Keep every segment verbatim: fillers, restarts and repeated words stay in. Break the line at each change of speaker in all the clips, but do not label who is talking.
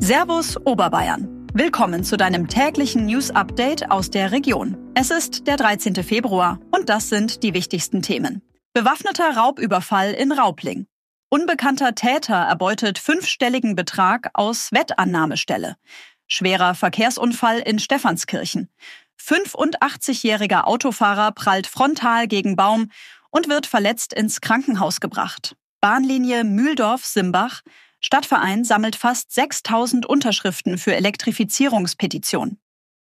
Servus Oberbayern. Willkommen zu deinem täglichen News-Update aus der Region. Es ist der dreizehnte Februar und das sind die wichtigsten Themen. Bewaffneter Raubüberfall in Raupling. Unbekannter Täter erbeutet fünfstelligen Betrag aus Wettannahmestelle. Schwerer Verkehrsunfall in Stephanskirchen. fünfundachtzigjähriger Autofahrer prallt frontal gegen Baum und wird verletzt ins Krankenhaus gebracht. Bahnlinie Mühldorf-Simbach. Stadtverein sammelt fast sechstausend Unterschriften für Elektrifizierungspetition.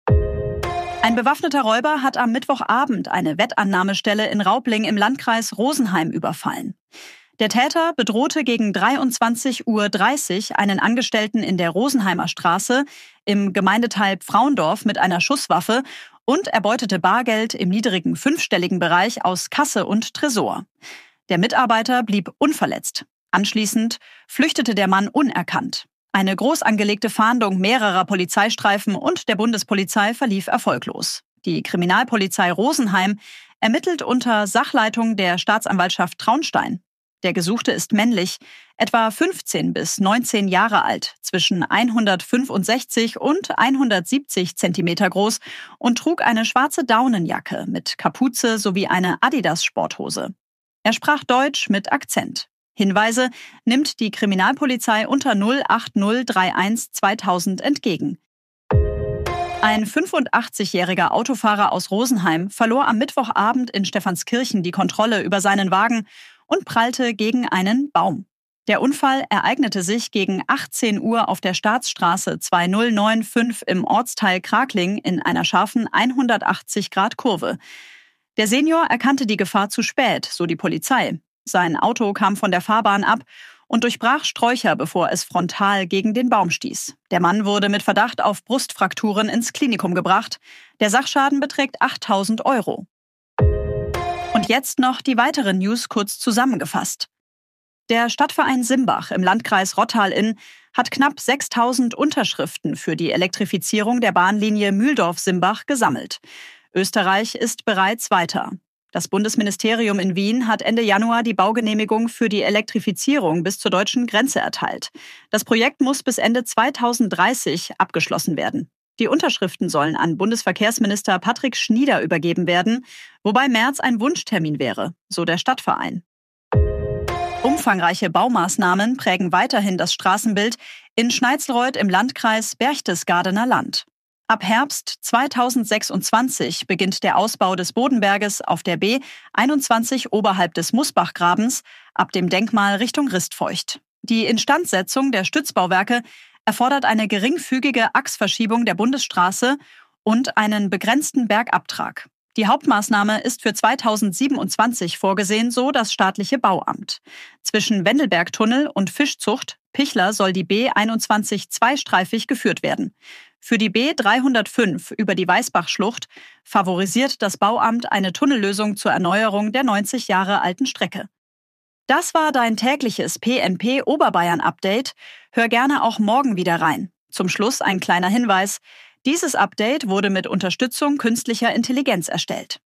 Ein bewaffneter Räuber hat am Mittwochabend eine Wettannahmestelle in Raupling im Landkreis Rosenheim überfallen. Der Täter bedrohte gegen dreiundzwanzig Uhr dreißig einen Angestellten in der Rosenheimer Straße im Gemeindeteil Pfrauendorf mit einer Schusswaffe und erbeutete Bargeld im niedrigen fünfstelligen Bereich aus Kasse und Tresor. Der Mitarbeiter blieb unverletzt. Anschließend flüchtete der Mann unerkannt. Eine groß angelegte Fahndung mehrerer Polizeistreifen und der Bundespolizei verlief erfolglos. Die Kriminalpolizei Rosenheim ermittelt unter Sachleitung der Staatsanwaltschaft Traunstein. Der Gesuchte ist männlich, etwa fünfzehn bis neunzehn Jahre alt, zwischen hundertfünfundsechzig und hundertsiebzig Zentimeter groß und trug eine schwarze Daunenjacke mit Kapuze sowie eine Adidas-Sporthose. Er sprach Deutsch mit Akzent. Hinweise nimmt die Kriminalpolizei unter null acht null einunddreißig zweitausend entgegen. Ein fünfundachtzigjähriger Autofahrer aus Rosenheim verlor am Mittwochabend in Stephanskirchen die Kontrolle über seinen Wagen und prallte gegen einen Baum. Der Unfall ereignete sich gegen achtzehn Uhr auf der Staatsstraße zweitausendneunhundertfünfundneunzig im Ortsteil Kragling in einer scharfen hundertachtzig Grad Kurve. Der Senior erkannte die Gefahr zu spät, so die Polizei. Sein Auto kam von der Fahrbahn ab und durchbrach Sträucher, bevor es frontal gegen den Baum stieß. Der Mann wurde mit Verdacht auf Brustfrakturen ins Klinikum gebracht. Der Sachschaden beträgt achttausend Euro. Und jetzt noch die weiteren News kurz zusammengefasst. Der Stadtverein Simbach im Landkreis Rottal-Inn hat knapp sechstausend Unterschriften für die Elektrifizierung der Bahnlinie Mühldorf-Simbach gesammelt. Österreich ist bereits weiter. Das Bundesministerium in Wien hat Ende Januar die Baugenehmigung für die Elektrifizierung bis zur deutschen Grenze erteilt. Das Projekt muss bis Ende zweitausenddreißig abgeschlossen werden. Die Unterschriften sollen an Bundesverkehrsminister Patrick Schnieder übergeben werden, wobei März ein Wunschtermin wäre, so der Stadtverein. Umfangreiche Baumaßnahmen prägen weiterhin das Straßenbild in Schneizlreuth im Landkreis Berchtesgadener Land. Ab Herbst zweitausendsechsundzwanzig beginnt der Ausbau des Bodenberges auf der B einundzwanzig oberhalb des Musbachgrabens ab dem Denkmal Richtung Ristfeucht. Die Instandsetzung der Stützbauwerke erfordert eine geringfügige Achsverschiebung der Bundesstraße und einen begrenzten Bergabtrag. Die Hauptmaßnahme ist für zweitausendsiebenundzwanzig vorgesehen, so das staatliche Bauamt. Zwischen Wendelbergtunnel und Fischzucht Pichler soll die B einundzwanzig zweistreifig geführt werden. Für die B dreihundertfünf über die Weißbachschlucht favorisiert das Bauamt eine Tunnellösung zur Erneuerung der neunzig Jahre alten Strecke. Das war dein tägliches P N P Oberbayern Update. Hör gerne auch morgen wieder rein. Zum Schluss ein kleiner Hinweis. Dieses Update wurde mit Unterstützung künstlicher Intelligenz erstellt.